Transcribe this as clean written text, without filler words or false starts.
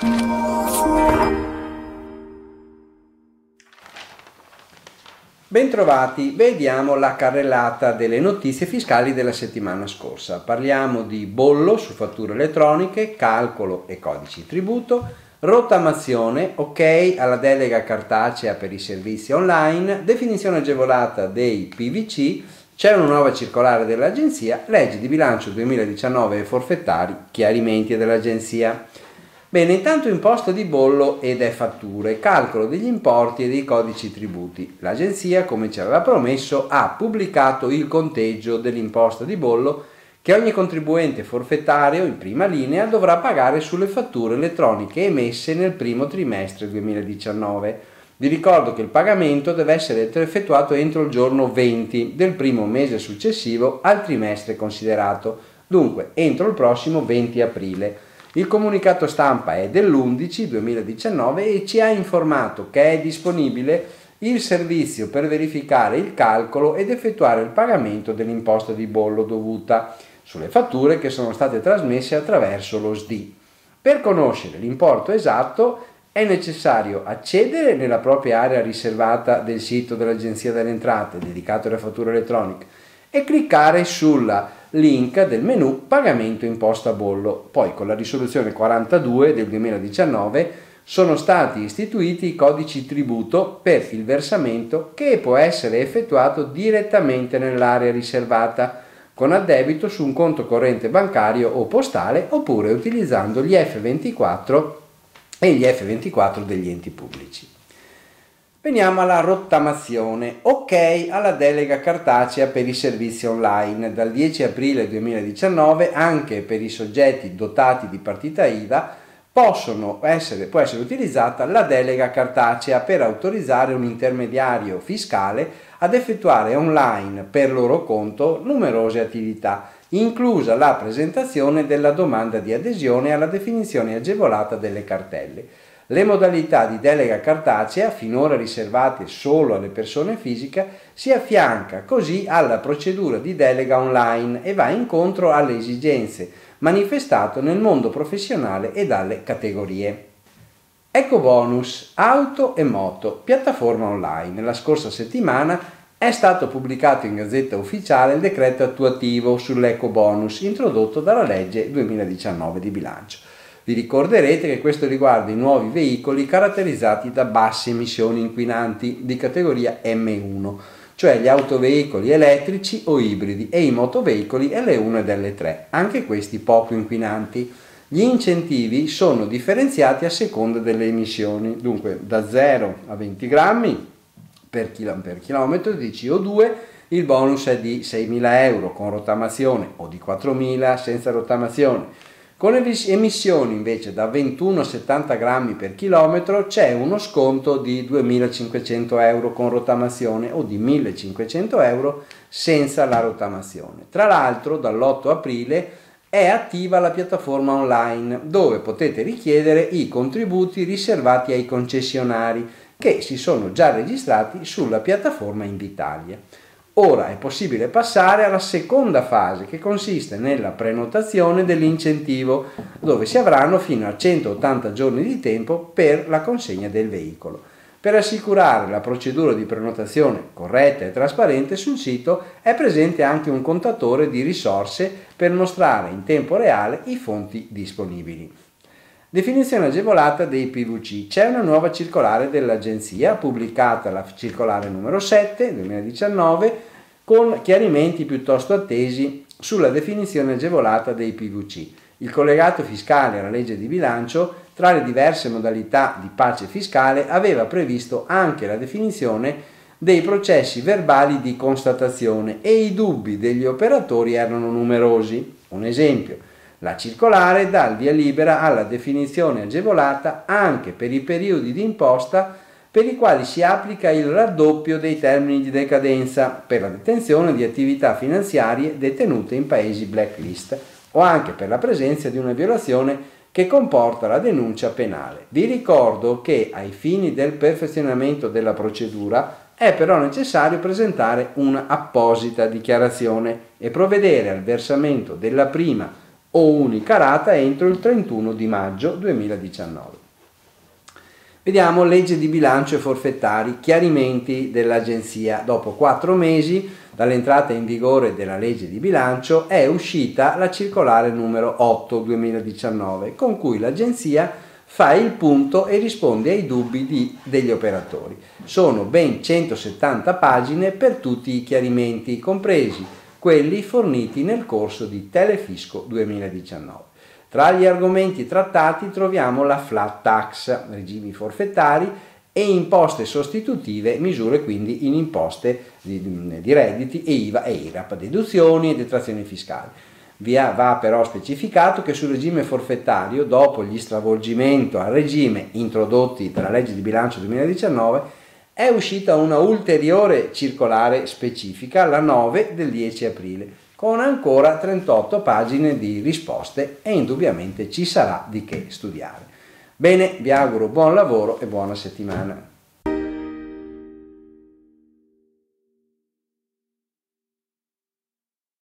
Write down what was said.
Bentrovati, vediamo la carrellata delle notizie fiscali della settimana scorsa. Parliamo di bollo su fatture elettroniche, calcolo e codici tributo, rottamazione, ok alla delega cartacea per i servizi online, definizione agevolata dei PVC, c'è una nuova circolare dell'agenzia, legge di bilancio 2019 e forfettari, chiarimenti dell'agenzia. Bene, intanto imposta di bollo ed fatture, calcolo degli importi e dei codici tributi. L'agenzia, come ci aveva promesso, ha pubblicato il conteggio dell'imposta di bollo che ogni contribuente forfettario in prima linea dovrà pagare sulle fatture elettroniche emesse nel primo trimestre 2019. Vi ricordo che il pagamento deve essere effettuato entro il giorno 20 del primo mese successivo al trimestre considerato, dunque entro il prossimo 20 aprile. Il comunicato stampa è dell'11 2019 e ci ha informato che è disponibile il servizio per verificare il calcolo ed effettuare il pagamento dell'imposta di bollo dovuta sulle fatture che sono state trasmesse attraverso lo SDI. Per conoscere l'importo esatto è necessario accedere nella propria area riservata del sito dell'Agenzia delle Entrate dedicato alle fatture elettroniche e cliccare sulla link del menu pagamento imposta bollo. Poi con la risoluzione 42 del 2019 sono stati istituiti i codici tributo per il versamento che può essere effettuato direttamente nell'area riservata con addebito su un conto corrente bancario o postale oppure utilizzando gli F24 e gli F24 degli enti pubblici. Veniamo alla rottamazione. Ok alla delega cartacea per i servizi online. Dal 10 aprile 2019 anche per i soggetti dotati di partita IVA può essere utilizzata la delega cartacea per autorizzare un intermediario fiscale ad effettuare online per loro conto numerose attività, inclusa la presentazione della domanda di adesione alla definizione agevolata delle cartelle. Le modalità di delega cartacea, finora riservate solo alle persone fisiche, si affianca così alla procedura di delega online e va incontro alle esigenze manifestate nel mondo professionale e dalle categorie. Ecobonus, auto e moto, piattaforma online. La scorsa settimana è stato pubblicato in Gazzetta Ufficiale il decreto attuativo sull'ecobonus introdotto dalla legge 2019 di bilancio. Vi ricorderete che questo riguarda i nuovi veicoli caratterizzati da basse emissioni inquinanti di categoria M1, cioè gli autoveicoli elettrici o ibridi e i motoveicoli L1 ed L3, anche questi poco inquinanti. Gli incentivi sono differenziati a seconda delle emissioni, dunque da 0 a 20 grammi per chilometro di CO2 il bonus è di 6.000 euro con rottamazione o di 4.000 senza rottamazione. Con emissioni invece da 21 a 70 grammi per chilometro c'è uno sconto di 2.500 euro con rottamazione o di 1.500 euro senza la rottamazione. Tra l'altro dall'8 aprile è attiva la piattaforma online dove potete richiedere i contributi riservati ai concessionari che si sono già registrati sulla piattaforma Invitalia. Ora è possibile passare alla seconda fase che consiste nella prenotazione dell'incentivo dove si avranno fino a 180 giorni di tempo per la consegna del veicolo. Per assicurare la procedura di prenotazione corretta e trasparente sul sito è presente anche un contatore di risorse per mostrare in tempo reale i fonti disponibili. Definizione agevolata dei PVC. C'è una nuova circolare dell'agenzia, pubblicata la circolare numero 7 2019, con chiarimenti piuttosto attesi sulla definizione agevolata dei PVC. Il collegato fiscale alla legge di bilancio, tra le diverse modalità di pace fiscale, aveva previsto anche la definizione dei processi verbali di constatazione e i dubbi degli operatori erano numerosi. Un esempio. La circolare dà il via libera alla definizione agevolata anche per i periodi di imposta per i quali si applica il raddoppio dei termini di decadenza per la detenzione di attività finanziarie detenute in paesi blacklist o anche per la presenza di una violazione che comporta la denuncia penale. Vi ricordo che ai fini del perfezionamento della procedura è però necessario presentare una apposita dichiarazione e provvedere al versamento della prima o unica rata entro il 31 di maggio 2019. Vediamo legge di bilancio e forfettari, chiarimenti dell'Agenzia. Dopo 4 mesi dall'entrata in vigore della legge di bilancio è uscita la circolare numero 8 2019 con cui l'Agenzia fa il punto e risponde ai dubbi degli operatori. Sono ben 170 pagine per tutti i chiarimenti, compresi quelli forniti nel corso di Telefisco 2019. Tra gli argomenti trattati troviamo la flat tax, regimi forfettari e imposte sostitutive, misure quindi in imposte di redditi e IVA e IRAP, deduzioni e detrazioni fiscali. Va però specificato che sul regime forfettario, dopo gli stravolgimenti al regime introdotti dalla legge di bilancio 2019, è uscita una ulteriore circolare specifica, la 9 del 10 aprile, con ancora 38 pagine di risposte e indubbiamente ci sarà di che studiare. Bene, vi auguro buon lavoro e buona settimana.